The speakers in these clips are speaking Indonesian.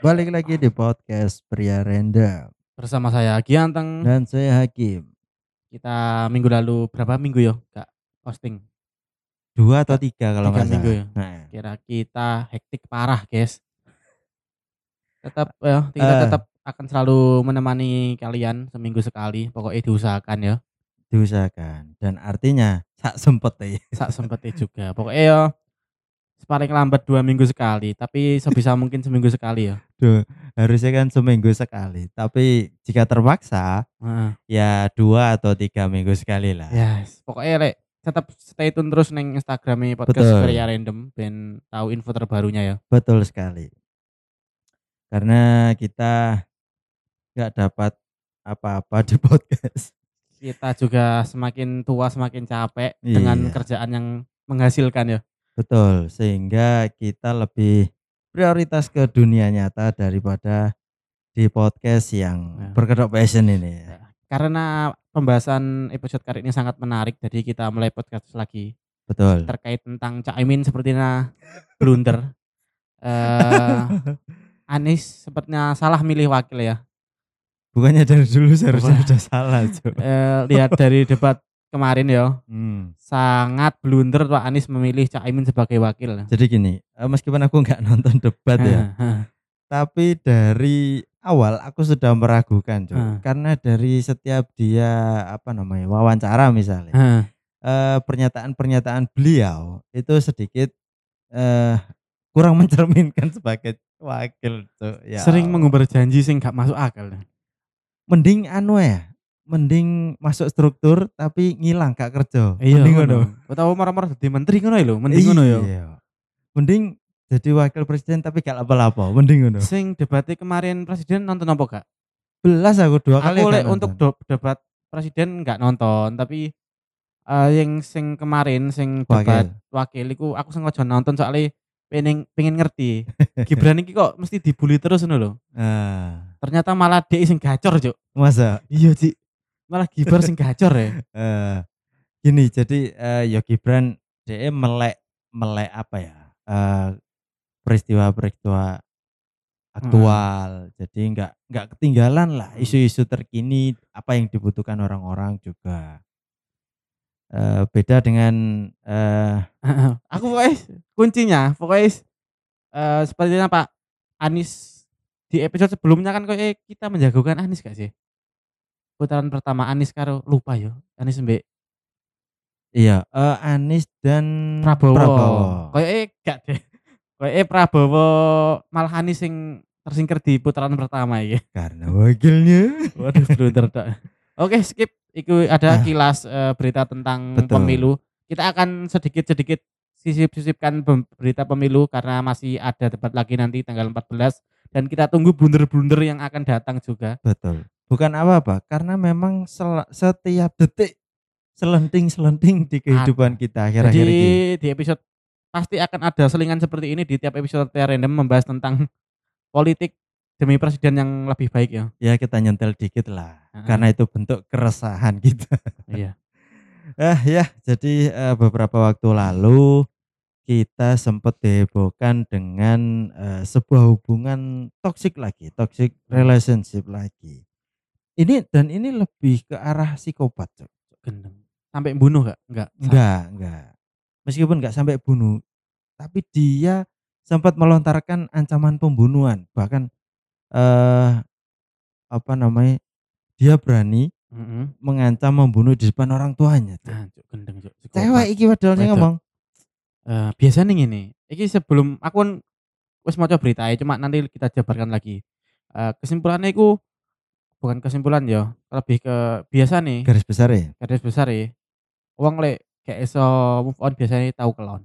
Balik lagi di podcast Pria Random Bersama saya Gianteng. dan saya Hakim. Kita minggu lalu berapa minggu ya Kak posting? 2 atau Tiga, 3 kalau tiga nggak minggu salah. ya. Nah, Kira kita hektik parah guys. Tetap ya kita eh tetap akan selalu menemani kalian seminggu sekali. Pokoknya diusahakan ya. diusahakan dan artinya sak sempet ya. Sak sempetnya juga. Pokoknya ya paling lambat 2 minggu sekali. Tapi sebisa mungkin seminggu sekali ya. Duh, harusnya kan seminggu sekali. Tapi jika terpaksa Heeh. ya 2 atau 3 minggu sekali lah. Yes. Pokoknya Rek, tetap stay tune terus neng Instagramnya podcast Varia Betul, Random dan tahu info terbarunya ya. betul sekali. Karena kita nggak dapat apa-apa di podcast. Kita juga semakin tua semakin capek dengan Iya, kerjaan yang menghasilkan ya. betul. Sehingga kita lebih prioritas ke dunia nyata daripada di podcast yang Nah, berkedok passion ini ya. karena pembahasan episode kali ini sangat menarik, jadi kita mulai podcast lagi Betul. terkait tentang Caimin sepertinya blunder. Eh Anies sepertinya salah milih wakil ya. Bukannya dari dulu seharusnya Wah, udah salah, Cuk. lihat dari debat kemarin ya, Hmm. sangat blunder Pak Anies memilih Caimin sebagai wakil. Jadi gini, meskipun aku nggak nonton debat ya, tapi dari awal aku sudah meragukan, Cuk. Karena dari setiap dia wawancara misalnya, pernyataan-pernyataan beliau itu sedikit eh kurang mencerminkan sebagai wakil, Cuk. Ya Sering Allah. mengumbar janji sing gak masuk akal. Mending mending masuk struktur tapi ngilang gak kerja. Iya Mending ngono. ngono. Utawa marah-marah dadi menteri ngono lho, mending ngono ya. Iya. Mending jadi wakil presiden tapi gak lapo-lapo, mending ngono. Sing debatnya kemarin presiden nonton apa gak? Belas aku 2 kali Aku gak lek untuk nonton. debat presiden nggak nonton, tapi yang sing kemarin sing debat Wakil. wakil iku aku sengaja nonton soalnya pengen ngerti. Gibran iki kok mesti dibully terus ngono lho. Ah, Ternyata malah dia sing gacor, Cuk. masa? Iya, Cik. Malah Gibran sing gacor ya. Eh, gini jadi ya Gibran DE melek melek apa ya? Peristiwa-peristiwa Heeh. aktual. Jadi nggak ketinggalan lah Heeh. isu-isu terkini apa yang dibutuhkan orang-orang juga. Beda dengan Heeh. Aku pokoknya kuncinya sepertinya Pak Anies di episode sebelumnya kan kok kita menjagokan Anies gak sih? Putaran pertama Anies karo lupa yo. Anies mbek iya, Anies dan Prabowo. Prabowo. Kayake gak deh. Kayake Prabowo malah Anies sing tersingkir di putaran pertama iki. Karena wakilnya. Waduh blunder tok. Oke, skip. Iku ada Ah, kilas berita tentang betul, pemilu. Kita akan sedikit-sedikit sisip-sisipkan berita pemilu karena masih ada debat lagi nanti tanggal 14 dan kita tunggu blunder-blunder yang akan datang juga. betul. Bukan apa-apa, karena memang setiap detik selenting-selenting di kehidupan Ada. kita Jadi akhir-akhir ini. di episode pasti akan ada selingan seperti ini di tiap episode random membahas tentang politik demi presiden yang lebih baik ya. Ya kita nyentel dikit lah, Heeh. karena itu bentuk keresahan kita. Iya. Ya, jadi beberapa waktu lalu kita sempat dihebohkan dengan sebuah hubungan toxic Hmm. relationship lagi. Ini lebih ke arah psikopat, Cok. Gendeng. Sampai bunuh gak? Enggak. Enggak. Meskipun enggak sampai bunuh, tapi dia sempat melontarkan ancaman pembunuhan. Bahkan eh apa namanya? Dia berani Mhm. mengancam membunuh di depan orang tuanya, Cok. Nah, cuk gendeng cuk, Cewek psikopat. iki padahal sing Wedok. ngomong. Biasanya ngene, iki sebelum aku kan wis maca beritae cuma nanti kita jabarkan lagi. Kesimpulannya iku bukan kesimpulan ya, lebih ke biasa nih, Garis besar ya? garis besar ya. Wong lek gak iso move on biasanya tahu kelon.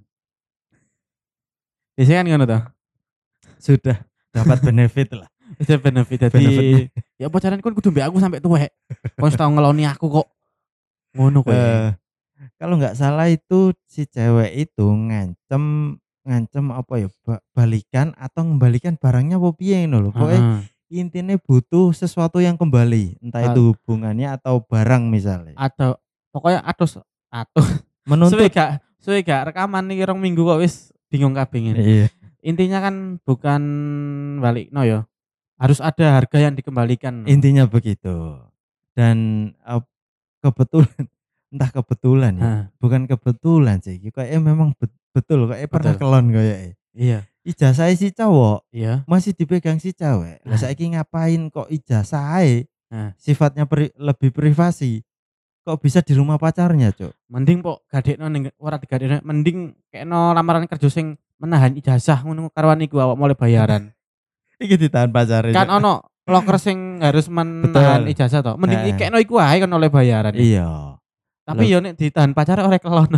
Biasanya kan ngono to. Sudah dapat benefit lah. Bisa benefit dadi Benefitnya ya pacaran kon kudu mbek aku sampai tuwek. Kon wis tau ngeloni aku kok. Ngono kowe. eh kalau nggak salah itu si cewek itu ngancem ngancem apa ya, balikan atau ngembalikan barangnya apa piye ngono lho. Pokoke Heeh. intinya butuh sesuatu yang kembali, entah Eee, itu hubungannya atau barang misalnya. atau pokoknya atuh Menuntut suwe gak rekaman iki 2 minggu kok wis bingung kabeh ngene. iya. Intinya kan bukan balikno ya. Harus ada harga yang dikembalikan. Intinya begitu. Dan kebetulan entah kebetulan ya, Heeh, bukan kebetulan sih, kayaknya memang betul kayaknya pernah betul. kelon kayaknya. Iya, Ijazah si cowok iya. masih dipegang si cewek. Lah Nah, saiki ngapain kok ijazah nah. sifatnya lebih privasi. Kok bisa di rumah pacarnya, Cuk? Mending pok gadekno ning ora digadekno, mending kekno lamaran kerja sing menahan ijazah ngono karuan iku awak mulai bayaran. Iki ditahan pacare, Kan Cuk. ono loker sing harus menahan Betul. ijazah toh. Mending Heeh. ikekno iku ae kan oleh bayaran ya. Iya. Tapi Leb yo nek ditahan pacar oleh kelon.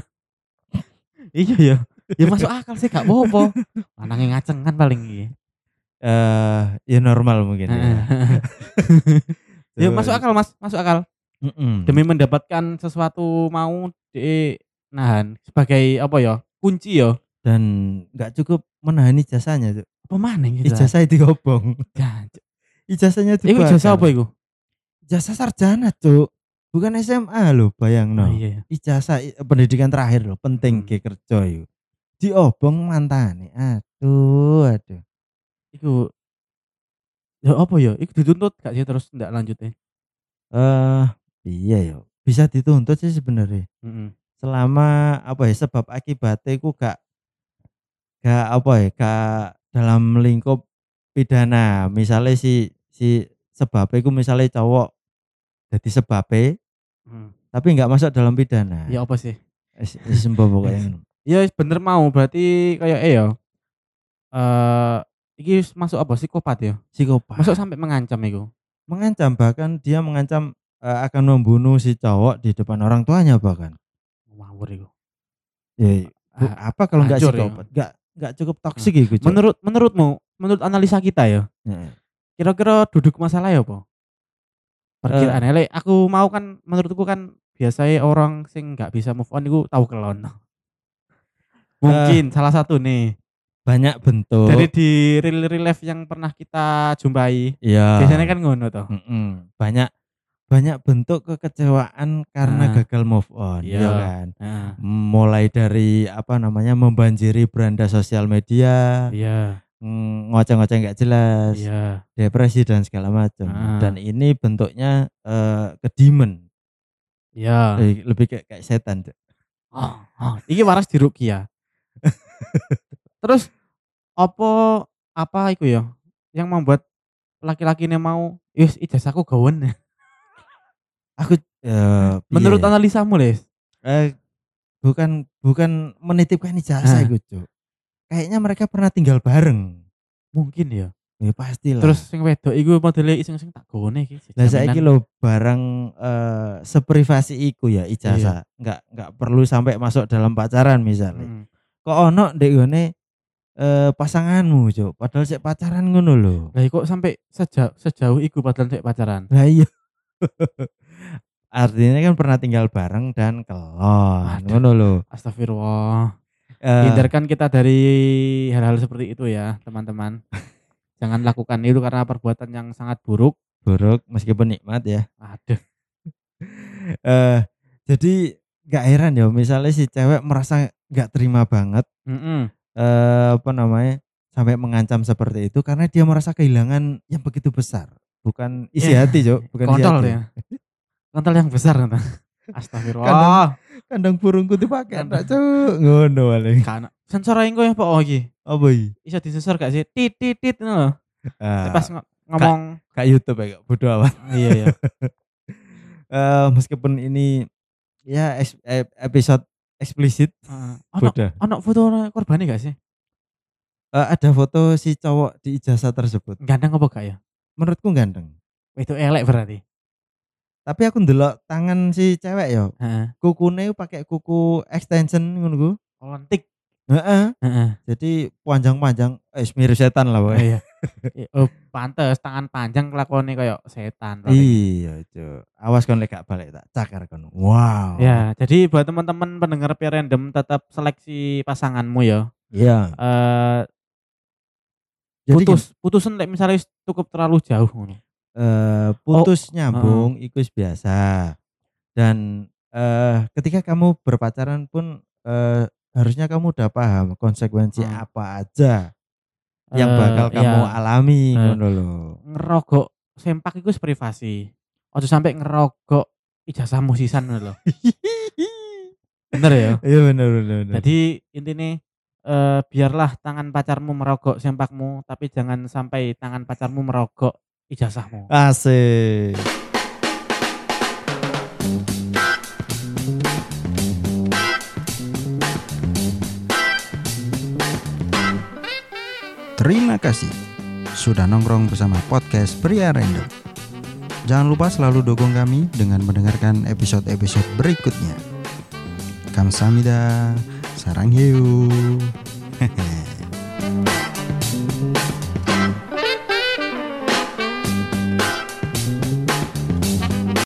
Iya ya. Ya masuk akal sih gak apa-apa. Lanange ngacengan paling iki. ya normal mungkin Heeh, ya. heeh. Ya masuk Terus akal Mas, masuk akal. mhm. Demi mendapatkan sesuatu mau nahan sebagai apa ya? Kunci ya. Dan nggak cukup menahan ijazahnya, Cuk. Apa maneh gitu kan. Ijazah diobong. Jancuk. Ijazahnya Iku ijazah apa dibakar. iku? Ijazah sarjana, Cuk. Bukan SMA loh, Oh bayangno. iya ya. Ijazah pendidikan terakhir loh, penting Hmm. ge kerja iku. Diobong mantane. Aduh, aduh. Iku ya apa ya? Iku dituntut gak sih terus ndak lanjutnya? Eh, iya ya, bisa dituntut sih sebenarnya. Mhm. Selama apa ya, sebab akibatnya iku gak apa ya, gak dalam lingkup pidana. Misalnya si sebabnya iku misalnya cowok jadi sebabnya Mhm. tapi nggak masuk dalam Ya pidana. apa sih? Wis pokoknya ngono. Ya wis bener mau berarti kayak ya eee, iki masuk apa psikopat ya? Masuk Psikopat. sampai mengancam iku? Mengancam, bahkan dia mengancam, akan membunuh si cowok di depan orang tuanya bahkan. Ngawur iku. Ya, Ah, apa kalau nggak hancur iku. psikopat? Nggak cukup Heeh. toksik iku, Cuk. Menurutmu, menurut analisa kita ya, Heeh. kira-kira duduk masalahnya apa? Eee, Perkiraan lek aku mau kan menurutku kan biasanya orang sing nggak bisa move on iku tau kelon. eh, Mungkin salah satu nih. banyak Dari bentuk di real life yang pernah kita jumpai, iya, biasanya kan ngono toh. banyak banyak bentuk kekecewaan karena Heeh, gagal move on, iya iya, kan? heeh, Mulai dari apa namanya, membanjiri beranda sosial media, iya, ngoceh-ngoceh nggak jelas, iya, depresi dan segala macam. heeh, Dan ini bentuknya, ke demon, iya. lebih kayak setan, Cuk. Oh, oh, iki waras diruqyah. Terus apa apa iku ya, yang membuat laki-laki ini mau, "Wis ijazahku gawen." Aku, piye Menurut ya, analisamu, Les? eee, bukan bukan menitipkan ijazah Heeh, iku, Cuk. Kayaknya mereka pernah tinggal bareng. mungkin ya. Ya Terus pastilah. sing wedok iku modele iseng-iseng tak gone iki Lah saiki jaminan. lho barang, seprivasi iku ya Iya, ijazah, nggak perlu sampai masuk dalam pacaran misalnya. mhm. Kok ono ndek gone, pasanganmu, Cuk, padahal sik pacaran ngono lho. Lah kok sampai sejauh iku padahal sik pacaran? Lah iya, artinya kan pernah tinggal bareng dan kelon, Waduh, ngono lho. astagfirullah. Eee, Hindarkan kita dari hal-hal seperti itu ya, teman-teman. Jangan lakukan itu karena perbuatan yang sangat buruk. buruk meskipun nikmat ya. Aduh, Eee, jadi nggak heran ya misalnya si cewek merasa nggak terima banget, mhm. apa namanya, sampai mengancam seperti itu karena dia merasa kehilangan yang begitu besar, bukan isi Yah, hati, Cuk, bukan isi kontol hati. ya, kontol yang besar ternyata. Kandang Astagfirullah. kandang burungku dipakai Kan enggak, Cuk, ngono paling. kan sensor ae engko ya Pak oh iki. Apa iki? Iso disensor gak sih? Tit tit tit ngono lho. Nek pas Ah, Kak ngomong Kak YouTube ya, Kak, bodo amat. iya ya. Meskipun ini ya episode eksplisit, Heeh. bodoh. Ono foto korbane gak sih? Ada foto si cowok di ijazah tersebut. Ganteng apa gak ya? Menurutku ganteng. Itu elek berarti. Tapi aku ndelok tangan si cewek yo, Heeh. kukune pakai kuku extension ngono ku. Oh lentik. Heeh. Heeh. Jadi panjang-panjang, mirip setan lah Oh pokoknya. iya. Oh pantes tangan panjang kelakuane koyo setan paling. Iya, Cuk. Awas kon lek gak balik tak cakar kon. Wow. Ya, jadi buat teman-teman pendengar P-Random tetap seleksi pasanganmu ya. Iya. Eh Jadi gini, putusan lek misalnya wis cukup terlalu jauh ngono. Oh, putus heeh. nyambung iku wis biasa. Dan, ketika kamu berpacaran pun, harusnya kamu udah paham konsekuensi Heeh. apa aja yang bakal kamu iya. alami Eh, ngono lho. ngerogok sempak iku privasi. Ojo sampai ngerogok ijazahmu sisan ngono lho. Bener ya? Iya bener bener bener. Jadi intine biarlah tangan pacarmu merogok sempakmu, tapi jangan sampai tangan pacarmu merogok ijazahmu. Asik. Terima kasih sudah nongkrong bersama podcast Pria Random. Jangan lupa selalu dukung kami dengan mendengarkan episode-episode berikutnya. Kamsahamnida, sarang hiu.